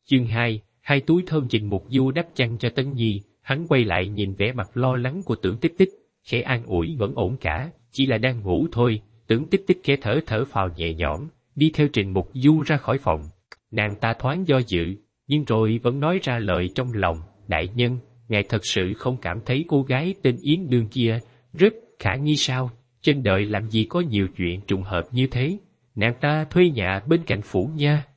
Chương 2, hai túi thơm Trình Mục Du đắp chăn cho Tấn Nhi, hắn quay lại nhìn vẻ mặt lo lắng của Tưởng Tích Tích, khẽ an ủi vẫn ổn cả, chỉ là đang ngủ thôi. Tưởng Tích Tích khẽ thở phào nhẹ nhõm, đi theo Trình Mục Du ra khỏi phòng. Nàng ta thoáng do dự, nhưng rồi vẫn nói ra lời trong lòng, đại nhân, ngài thật sự không cảm thấy cô gái tên Yến Nương kia rất khả nghi sao? Trên đời làm gì có nhiều chuyện trùng hợp như thế? Nàng ta thuê nhà bên cạnh phủ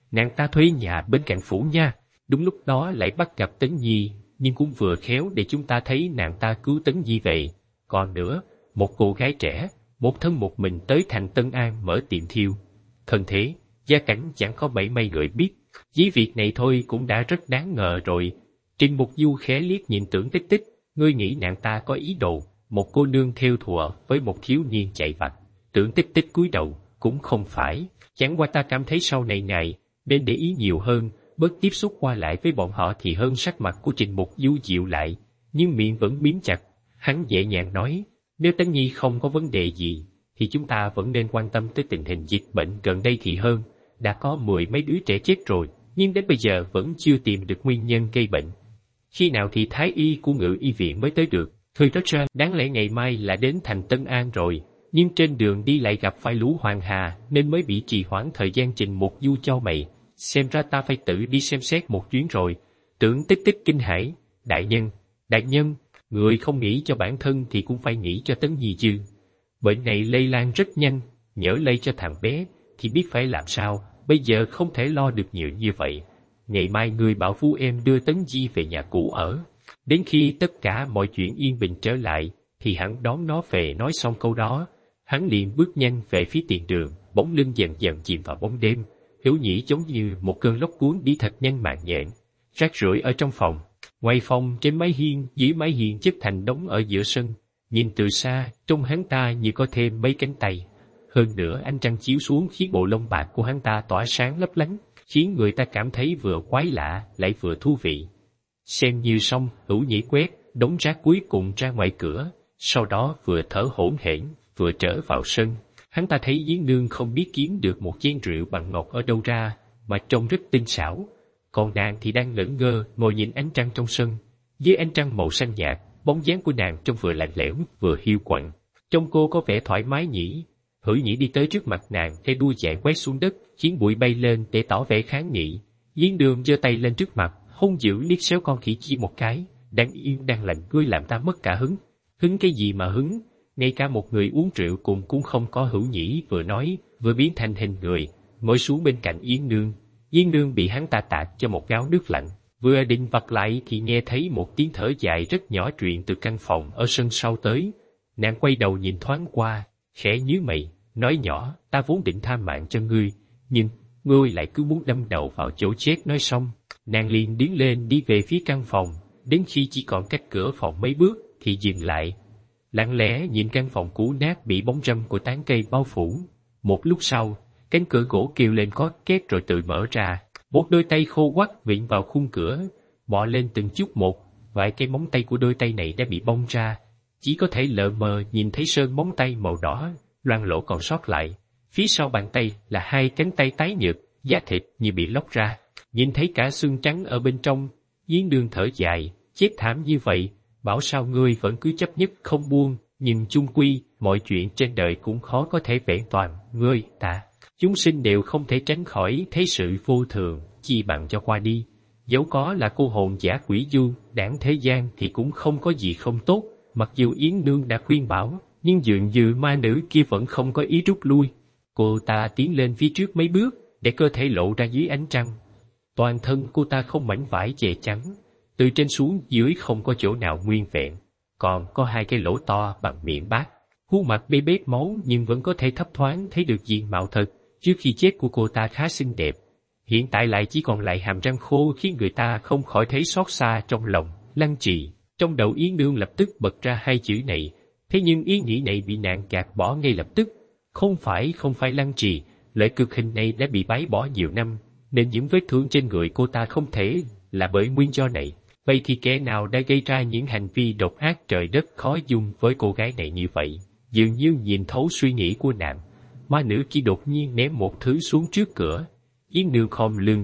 nha. Đúng lúc đó lại bắt gặp Tấn Nhi, nhưng cũng vừa khéo để chúng ta thấy nàng ta cứu Tấn Nhi về. Còn nữa, một cô gái trẻ, một thân một mình tới thành Tân An mở tiệm thiêu. Thân thế, gia cảnh chẳng có mảy may người biết, chỉ việc này thôi cũng đã rất đáng ngờ rồi. Trình Mục Du khẽ liếc nhìn Tưởng Tích Tích, ngươi nghĩ nàng ta có ý đồ, một cô nương theo thùa với một thiếu niên chạy vặt. Tưởng Tích Tích cúi đầu, cũng không phải, chẳng qua ta cảm thấy sau này ngài nên để ý nhiều hơn, bớt tiếp xúc qua lại với bọn họ thì hơn. Sắc mặt của Trình Mục Du dịu lại, nhưng miệng vẫn miếm chặt. Hắn nhẹ nhàng nói, nếu Tấn Nhi không có vấn đề gì, thì chúng ta vẫn nên quan tâm tới tình hình dịch bệnh gần đây thì hơn. Đã có 10 mấy đứa trẻ chết rồi, nhưng đến bây giờ vẫn chưa tìm được nguyên nhân gây bệnh. Khi nào thì thái y của Ngự y viện mới tới được? Thôi rất ra, đáng lẽ ngày mai là đến thành Tân An rồi, nhưng trên đường đi lại gặp phải lũ Hoàng Hà nên mới bị trì hoãn thời gian. Trình Mục Du cho mày, xem ra ta phải tự đi xem xét một chuyến rồi. Tưởng Tích Tích kinh hãi, đại nhân, người không nghĩ cho bản thân thì cũng phải nghĩ cho Tấn Nhi chứ. Bệnh này lây lan rất nhanh, nhỡ lây cho thằng bé thì biết phải làm sao, bây giờ không thể lo được nhiều như vậy. Ngày mai người bảo Phú em đưa Tấn Nhi về nhà cũ ở. Đến khi tất cả mọi chuyện yên bình trở lại, thì hắn đón nó về. Nói xong câu đó, hắn liền bước nhanh về phía tiền đường, bóng lưng dần dần chìm vào bóng đêm. Hiểu Nhĩ giống như một cơn lốc cuốn đi thật nhanh mạn nhện, rác rưởi ở trong phòng. Ngoài phòng, trên mái hiên, dưới mái hiên chất thành đống ở giữa sân. Nhìn từ xa, trông hắn ta như có thêm mấy cánh tay. Hơn nữa ánh trăng chiếu xuống khiến bộ lông bạc của hắn ta tỏa sáng lấp lánh, khiến người ta cảm thấy vừa quái lạ lại vừa thú vị. Xem như xong, Hữu Nhĩ quét đống rác cuối cùng ra ngoài cửa, sau đó vừa thở hổn hển vừa trở vào sân. Hắn ta thấy Yến Nương không biết kiếm được một chén rượu bằng ngọc ở đâu ra, mà trông rất tinh xảo. Còn nàng thì đang ngẩn ngơ ngồi nhìn ánh trăng trong sân. Dưới ánh trăng màu xanh nhạt, bóng dáng của nàng trông vừa lạnh lẽo vừa hiu quạnh. Trông cô có vẻ thoải mái nhỉ? Hữu Nhĩ đi tới trước mặt nàng, tay đua chạy quét xuống đất, khiến bụi bay lên để tỏ vẻ kháng nghị. Yến Nương giơ tay lên trước mặt, hung dữ liếc xéo con khỉ chi một cái. Đang yên đang lành, ngươi làm ta mất cả hứng. Hứng cái gì mà hứng? Ngay cả một người uống rượu cùng cũng không có. Hữu Nhĩ vừa nói vừa biến thành hình người, ngồi xuống bên cạnh Yến Nương. Yến Nương bị hắn ta tạt cho một gáo nước lạnh, vừa định vặt lại thì nghe thấy một tiếng thở dài rất nhỏ truyền từ căn phòng ở sân sau tới. Nàng quay đầu nhìn thoáng qua, khẽ nhíu mày, nói nhỏ, ta vốn định tha mạng cho ngươi, nhưng ngươi lại cứ muốn đâm đầu vào chỗ chết. Nói xong, nàng liền đứng lên đi về phía căn phòng, đến khi chỉ còn cách cửa phòng mấy bước thì dừng lại, lặng lẽ nhìn căn phòng cũ nát bị bóng râm của tán cây bao phủ. Một lúc sau, cánh cửa gỗ kêu lên có két rồi tự mở ra, một đôi tay khô quắt vịn vào khung cửa, bò lên từng chút một. Vài cái móng tay của đôi tay này đã bị bong ra, chỉ có thể lờ mờ nhìn thấy sơn móng tay màu đỏ loang lổ còn sót lại. Phía sau bàn tay là hai cánh tay tái nhợt, da thịt như bị lóc ra, nhìn thấy cả xương trắng ở bên trong. Yến Nương thở dài, chết thảm như vậy, bảo sao ngươi vẫn cứ chấp nhất không buông. Nhưng chung quy, mọi chuyện trên đời cũng khó có thể vẹn toàn. Ngươi, ta, chúng sinh đều không thể tránh khỏi thấy sự vô thường, chi bằng cho qua đi. Dẫu có là cô hồn giả quỷ du đãng thế gian thì cũng không có gì không tốt. Mặc dù Yến Nương đã khuyên bảo, nhưng dường như ma nữ kia vẫn không có ý rút lui. Cô ta tiến lên phía trước mấy bước, để cơ thể lộ ra dưới ánh trăng. Toàn thân cô ta không mảnh vải che chắn, từ trên xuống dưới không có chỗ nào nguyên vẹn, còn có hai cái lỗ to bằng miệng bát. Khuôn mặt bê bết máu nhưng vẫn có thể thấp thoáng thấy được diện mạo thật. Trước khi chết của cô ta khá xinh đẹp, hiện tại lại chỉ còn lại hàm răng khô, khiến người ta không khỏi thấy xót xa trong lòng. Lăng trì. Trong đầu Yến Nương lập tức bật ra hai chữ này, thế nhưng ý nghĩ này bị nàng gạt bỏ ngay lập tức. Không phải Lăng trì, loại cực hình này đã bị bái bỏ nhiều năm, nên những vết thương trên người cô ta không thể là bởi nguyên do này. Vậy thì kẻ nào đã gây ra những hành vi độc ác trời đất khó dung với cô gái này như vậy? Dường như nhìn thấu suy nghĩ của nàng, ma nữ kia đột nhiên ném một thứ xuống trước cửa. Yến Nương khom lưng,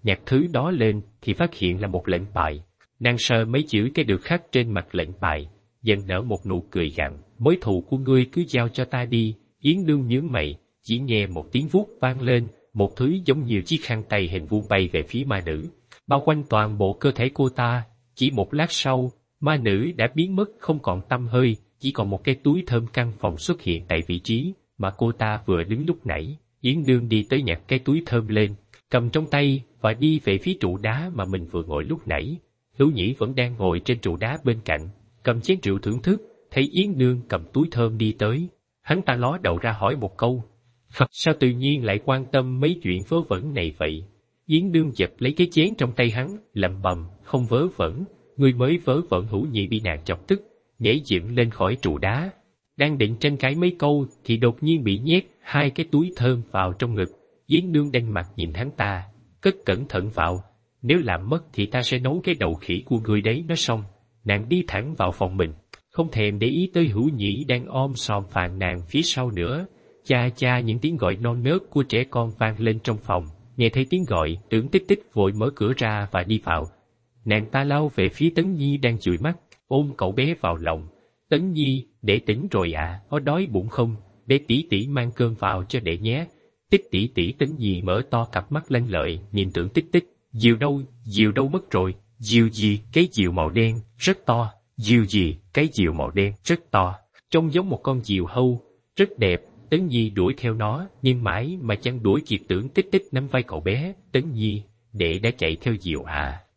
nhặt thứ đó lên thì phát hiện là một lệnh bài. Nàng sờ mấy chữ cái được khắc trên mặt lệnh bài, dần nở một nụ cười gằn, mối thù của ngươi cứ giao cho ta đi. Yến Nương nhướng mày, chỉ nghe một tiếng vuốt vang lên, một thứ giống như chiếc khăn tay hình vuông bay về phía ma nữ, bao quanh toàn bộ cơ thể cô ta. Chỉ một lát sau, ma nữ đã biến mất không còn tăm hơi, chỉ còn một cái túi thơm căn phòng xuất hiện tại vị trí mà cô ta vừa đứng lúc nãy. Yến Nương đi tới nhặt cái túi thơm lên, cầm trong tay và đi về phía trụ đá mà mình vừa ngồi lúc nãy. Hữu Nhĩ vẫn đang ngồi trên trụ đá bên cạnh, cầm chén rượu thưởng thức, thấy Yến Nương cầm túi thơm đi tới. Hắn ta ló đầu ra hỏi một câu, sao tự nhiên lại quan tâm mấy chuyện vớ vẩn này vậy? Yến Nương giật lấy cái chén trong tay hắn, lẩm bẩm, không vớ vẩn, người mới vớ vẩn. Hữu Nhĩ bị nàng chọc tức, nhảy dựng lên khỏi trụ đá. Đang định tranh cãi mấy câu thì đột nhiên bị nhét hai cái túi thơm vào trong ngực. Yến Nương đanh mặt nhìn hắn ta, cất cẩn thận vào, nếu làm mất thì ta sẽ nấu cái đầu khỉ của ngươi đấy. Nói xong, nàng đi thẳng vào phòng mình, không thèm để ý tới Hữu Nhĩ đang om sòm phàn nàn phía sau nữa. Cha cha, những tiếng gọi non nớt của trẻ con vang lên trong phòng. Nghe thấy tiếng gọi, Tưởng Tích Tích vội mở cửa ra và đi vào. Nàng ta lao về phía Tấn Nhi đang chùi mắt, ôm cậu bé vào lòng. Tấn Nhi, đệ tỉnh rồi à, có đói bụng không? Để tỷ tỷ mang cơm vào cho đệ nhé. Tích tỷ tỷ. Tấn Nhi mở to cặp mắt lanh lợi, nhìn Tưởng Tích Tích. Diều đâu mất rồi? Diều gì? Cái diều màu đen, rất to. Diều gì? Cái diều màu đen, rất to. Trông giống một con diều hâu, rất đẹp. Tấn Nhi đuổi theo nó, nhưng mãi mà chẳng đuổi kịp. Tưởng Tích Tích nắm vai cậu bé. Tấn Nhi, đệ đã chạy theo diều à?